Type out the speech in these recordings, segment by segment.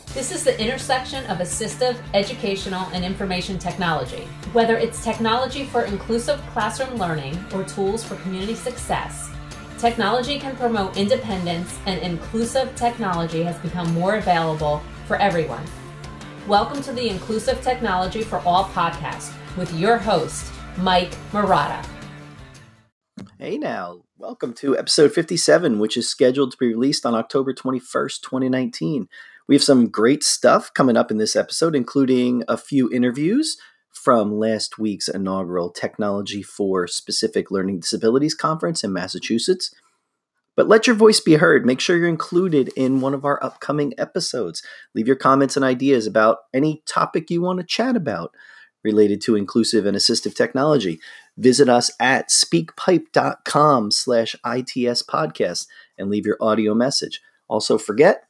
This is the intersection of assistive, educational, and information technology. Whether it's technology for inclusive classroom learning or tools for community success, technology can promote independence, and inclusive technology has become more available for everyone. Welcome to the Inclusive Technology for All podcast with your host, Mike Murata. Hey now, welcome to episode 57, which is scheduled to be released on October 21st, 2019. We have some great stuff coming up in this episode, including a few interviews from last week's inaugural Technology for Specific Learning Disabilities Conference in Massachusetts. But let your voice be heard. Make sure you're included in one of our upcoming episodes. Leave your comments and ideas about any topic you want to chat about related to inclusive and assistive technology. Visit us at speakpipe.com/ITS podcast and leave your audio message. Also forget,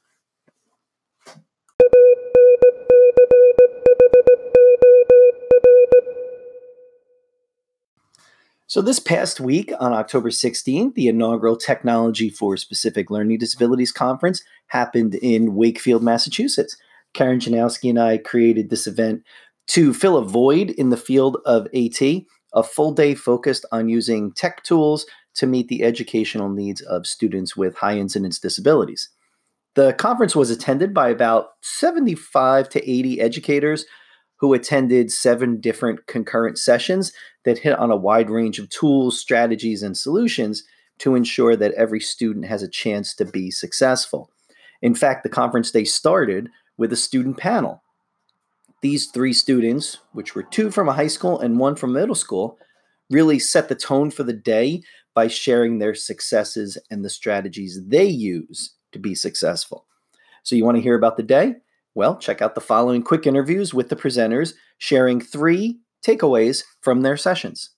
so this past week on October 16th, the inaugural Technology for Specific Learning Disabilities Conference happened in Wakefield, Massachusetts. Karen Janowski and I created this event to fill a void in the field of AT, a full day focused on using tech tools to meet the educational needs of students with high incidence disabilities. The conference was attended by about 75 to 80 educators who attended 7 different concurrent sessions that hit on a wide range of tools, strategies, and solutions to ensure that every student has a chance to be successful. In fact, the conference day started with a student panel. These 3 students, which were 2 from a high school and 1 from middle school, really set the tone for the day by sharing their successes and the strategies they use to be successful. So you want to hear about the day? Well, check out the following quick interviews with the presenters, sharing 3 takeaways from their sessions.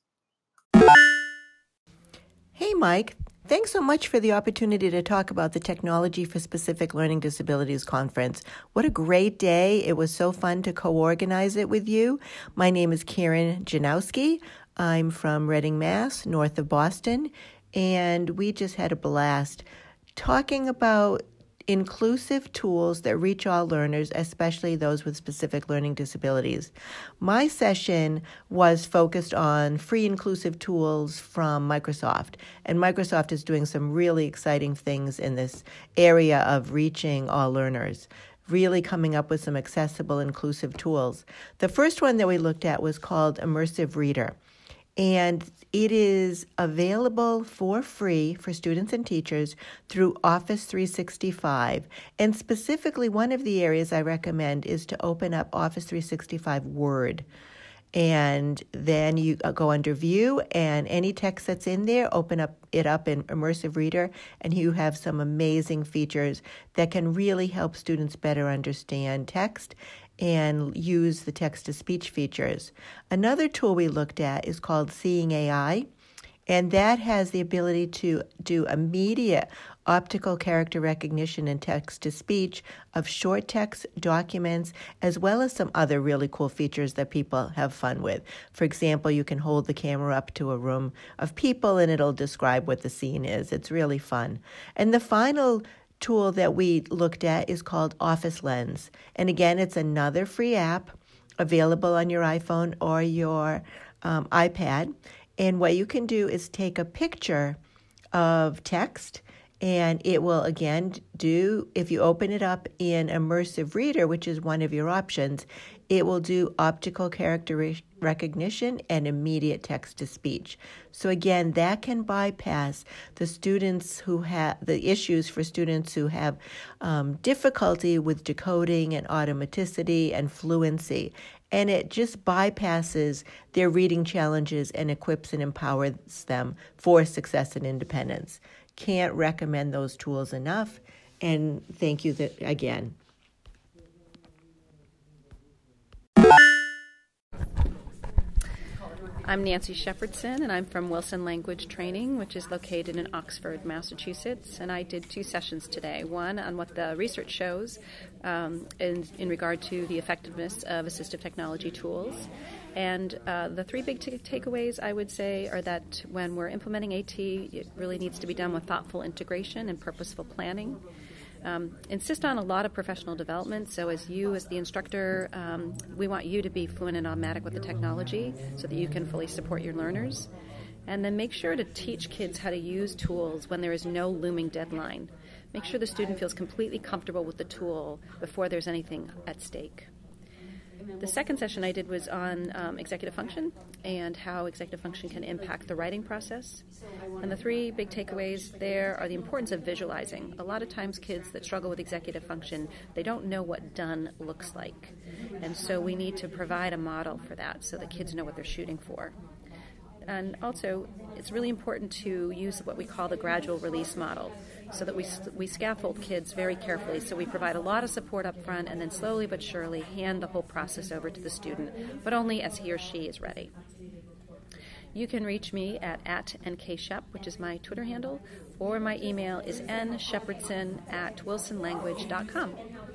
Hey, Mike. Thanks so much for the opportunity to talk about the Technology for Specific Learning Disabilities Conference. What a great day. It was so fun to co-organize it with you. My name is Karen Janowski. I'm from Reading, Mass., north of Boston, and we just had a blast talking about inclusive tools that reach all learners, especially those with specific learning disabilities. My session was focused on free inclusive tools from Microsoft, and Microsoft is doing some really exciting things in this area of reaching all learners, really coming up with some accessible inclusive tools. The first one that we looked at was called Immersive Reader, and it is available for free for students and teachers through Office 365. And specifically, one of the areas I recommend is to open up Office 365 Word. And then you go under View, and any text that's in there, open it up in Immersive Reader, and you have some amazing features that can really help students better understand text and use the text-to-speech features. Another tool we looked at is called Seeing AI, and that has the ability to do immediate optical character recognition and text-to-speech of short text documents, as well as some other really cool features that people have fun with. For example, you can hold the camera up to a room of people, and it'll describe what the scene is. It's really fun. And the final tool that we looked at is called Office Lens. And again, it's another free app available on your iPhone or your iPad. And what you can do is take a picture of text, and it will, again, do, if you open it up in Immersive Reader, which is one of your options, it will do optical character recognition and immediate text-to-speech. So again, that can bypass the students who have the issues for students who have difficulty with decoding and automaticity and fluency. And it just bypasses their reading challenges and equips and empowers them for success and independence. Can't recommend those tools enough. And thank you again. I'm Nancy Shepherdson, and I'm from Wilson Language Training, which is located in Oxford, Massachusetts. And I did 2 sessions today. One on what the research shows in regard to the effectiveness of assistive technology tools. And the 3 big takeaways, I would say, are that when we're implementing AT, it really needs to be done with thoughtful integration and purposeful planning. Insist on a lot of professional development. So as the instructor, we want you to be fluent and automatic with the technology so that you can fully support your learners. And then make sure to teach kids how to use tools when there is no looming deadline. Make sure the student feels completely comfortable with the tool before there's anything at stake. The second session I did was on executive function and how executive function can impact the writing process. And the three big takeaways there are the importance of visualizing. A lot of times kids that struggle with executive function, they don't know what done looks like. And so we need to provide a model for that so that kids know what they're shooting for. And also, it's really important to use what we call the gradual release model so that we scaffold kids very carefully. So we provide a lot of support up front and then slowly but surely hand the whole process over to the student, but only as he or she is ready. You can reach me at @nkshep, which is my Twitter handle, or my email is nshepherdson@wilsonlanguage.com.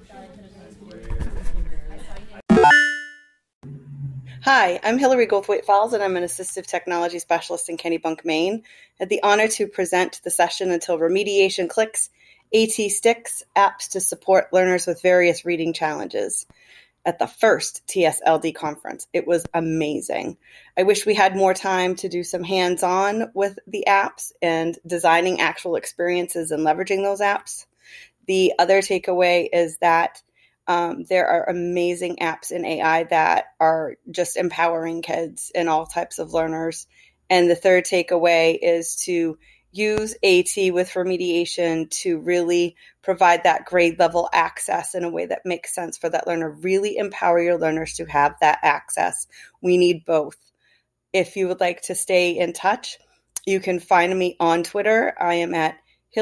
Hi, I'm Hillary Goldthwaite-Fowles, and I'm an assistive technology specialist in Kennebunk, Maine. I had the honor to present the session until remediation clicks, AT sticks, apps to support learners with various reading challenges at the first TSLD conference. It was amazing. I wish we had more time to do some hands-on with the apps and designing actual experiences and leveraging those apps. The other takeaway is that there are amazing apps in AI that are just empowering kids and all types of learners. And the third takeaway is to use AT with remediation to really provide that grade level access in a way that makes sense for that learner. Really empower your learners to have that access. We need both. If you would like to stay in touch, you can find me on Twitter. I am at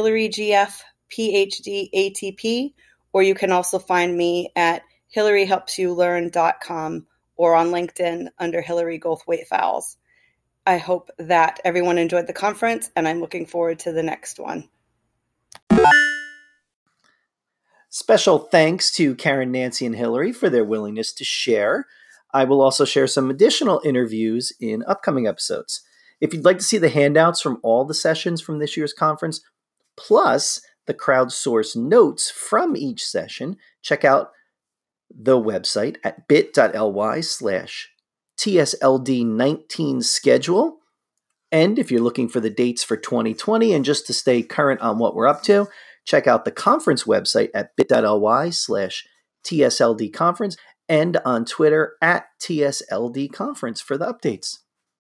HillaryGFPhD-ATP. Or you can also find me at hillaryhelpsyoulearn.com or on LinkedIn under Hillary Goldthwaite-Fowles. I hope that everyone enjoyed the conference, and I'm looking forward to the next one. Special thanks to Karen, Nancy, and Hillary for their willingness to share. I will also share some additional interviews in upcoming episodes. If you'd like to see the handouts from all the sessions from this year's conference, plus the crowdsourced notes from each session, check out the website at bit.ly/TSLD19schedule. And if you're looking for the dates for 2020 and just to stay current on what we're up to, check out the conference website at bit.ly/TSLDconference and on Twitter at TSLDconference for the updates.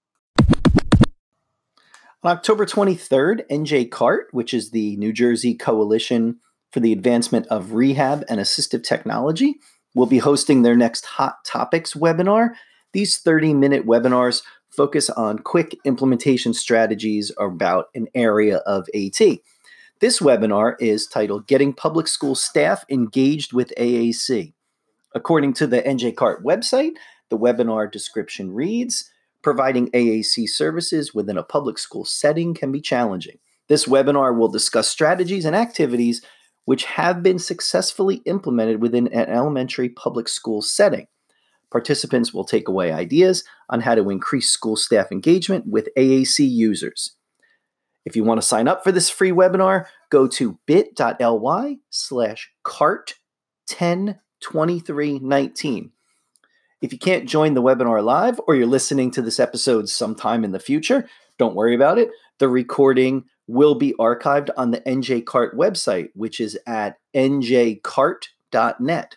On October 23rd, NJ CART, which is the New Jersey Coalition for the Advancement of Rehab and Assistive Technology, will be hosting their next Hot Topics webinar. These 30-minute webinars focus on quick implementation strategies about an area of AT. This webinar is titled Getting Public School Staff Engaged with AAC. According to the NJ CART website, the webinar description reads, providing AAC services within a public school setting can be challenging. This webinar will discuss strategies and activities which have been successfully implemented within an elementary public school setting. Participants will take away ideas on how to increase school staff engagement with AAC users. If you want to sign up for this free webinar, go to bit.ly/CART102319. If you can't join the webinar live or you're listening to this episode sometime in the future, don't worry about it. The recording will be archived on the NJ CART website, which is at njcart.net.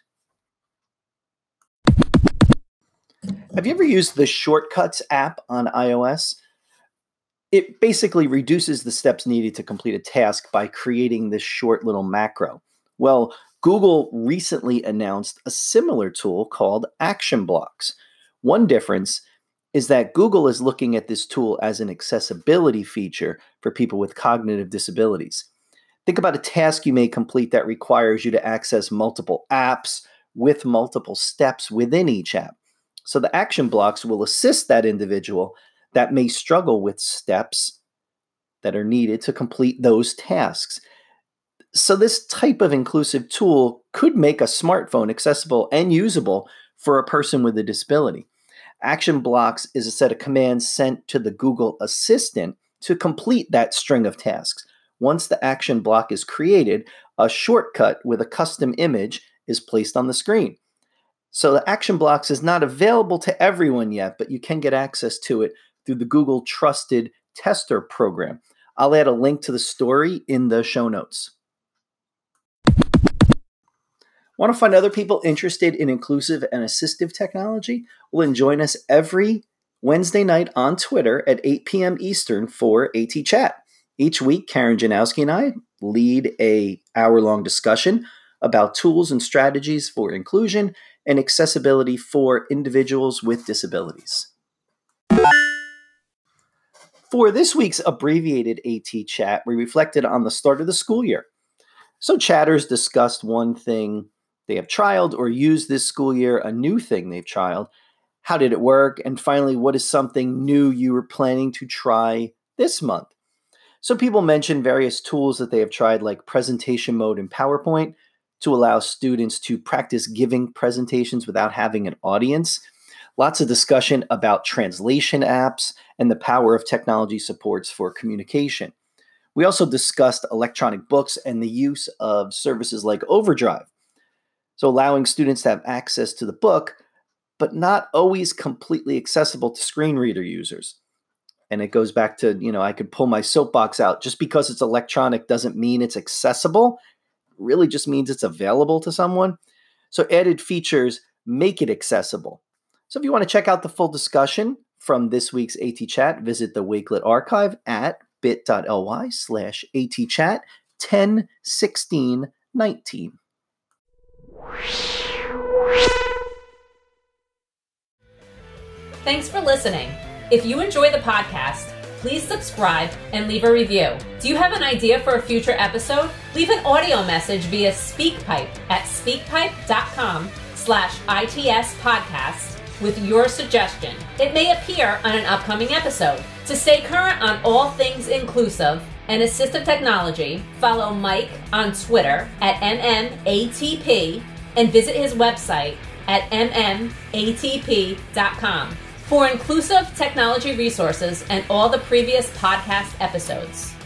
Have you ever used the Shortcuts app on iOS? It basically reduces the steps needed to complete a task by creating this short little macro. Well, Google recently announced a similar tool called Action Blocks. One difference is that Google is looking at this tool as an accessibility feature for people with cognitive disabilities. Think about a task you may complete that requires you to access multiple apps with multiple steps within each app. So the Action Blocks will assist that individual that may struggle with steps that are needed to complete those tasks. So this type of inclusive tool could make a smartphone accessible and usable for a person with a disability. Action Blocks is a set of commands sent to the Google Assistant to complete that string of tasks. once the action block is created, a shortcut with a custom image is placed on the screen. So the action blocks is not available to everyone yet, but you can get access to it through the Google Trusted Tester program. I'll add a link to the story in the show notes. Want to find other people interested in inclusive and assistive technology? Well, then join us every Wednesday night on Twitter at 8 p.m. Eastern for AT Chat. Each week, Karen Janowski and I lead an hour-long discussion about tools and strategies for inclusion and accessibility for individuals with disabilities. For this week's abbreviated AT Chat, we reflected on the start of the school year. So chatters discussed one thing they have trialed or used this school year, a new thing they've trialed. How did it work? And finally, what is something new you were planning to try this month? So people mentioned various tools that they have tried, like presentation mode in PowerPoint, to allow students to practice giving presentations without having an audience. Lots of discussion about translation apps and the power of technology supports for communication. We also discussed electronic books and the use of services like Overdrive. So allowing students to have access to the book, but not always completely accessible to screen reader users. And it goes back to, I could pull my soapbox out. Just because it's electronic doesn't mean it's accessible. It really just means it's available to someone. So added features make it accessible. So if you want to check out the full discussion from this week's AT Chat, visit the Wakelet archive at bit.ly/AT-Chat101619. Thanks for listening. If you enjoy the podcast, please subscribe and leave a review. Do you have an idea for a future episode? Leave an audio message via SpeakPipe at speakpipe.com/ITS podcast with your suggestion. It may appear on an upcoming episode. To stay current on all things inclusive and assistive technology, follow Mike on Twitter at MMATP and visit his website at mmatp.com for inclusive technology resources and all the previous podcast episodes.